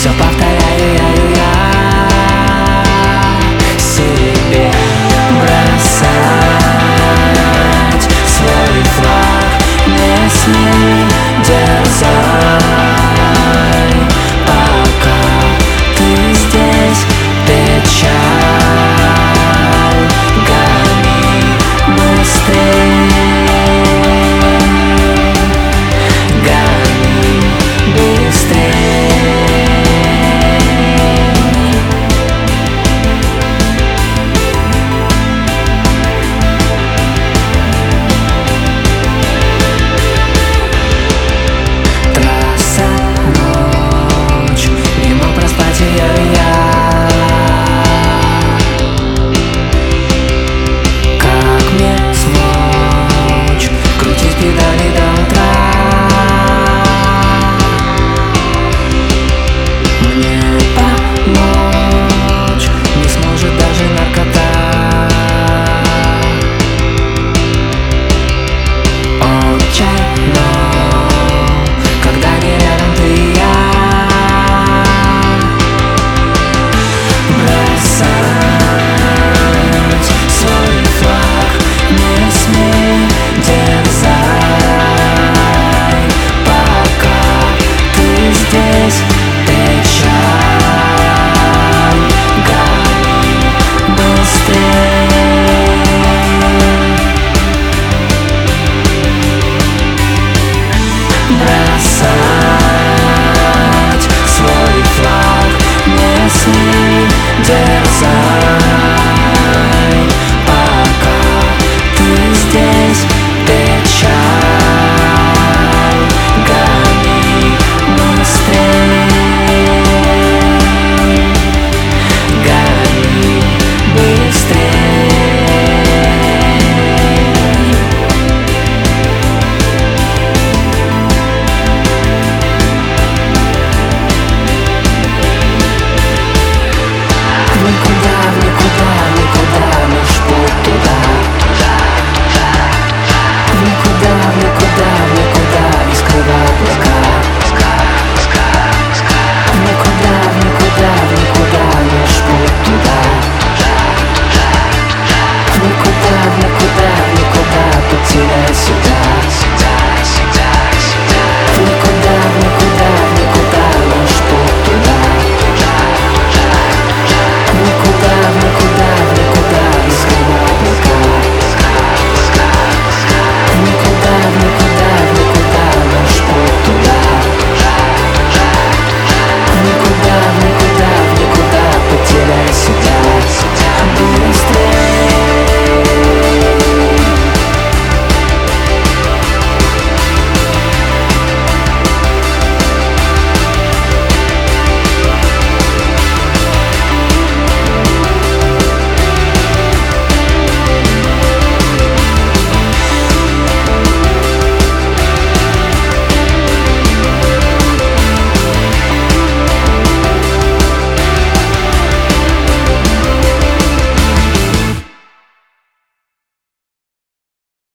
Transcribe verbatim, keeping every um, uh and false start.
Все повторяю я, и я себе бросать свой флаг. Не смей дерзай, пока ты здесь. Печаль гони быстрей, гони быстрей. Трасса, ночь, не мог проспать ее я. Как мне смочь крутить педали до утра? Мне помочь не сможет даже наркота. Отчаянно, когда не рядом ты и я. Бросать свой флаг, не смей дерзай, пока ты здесь. Печаль гони быстрей, бросать свой флаг, не смей дерзай.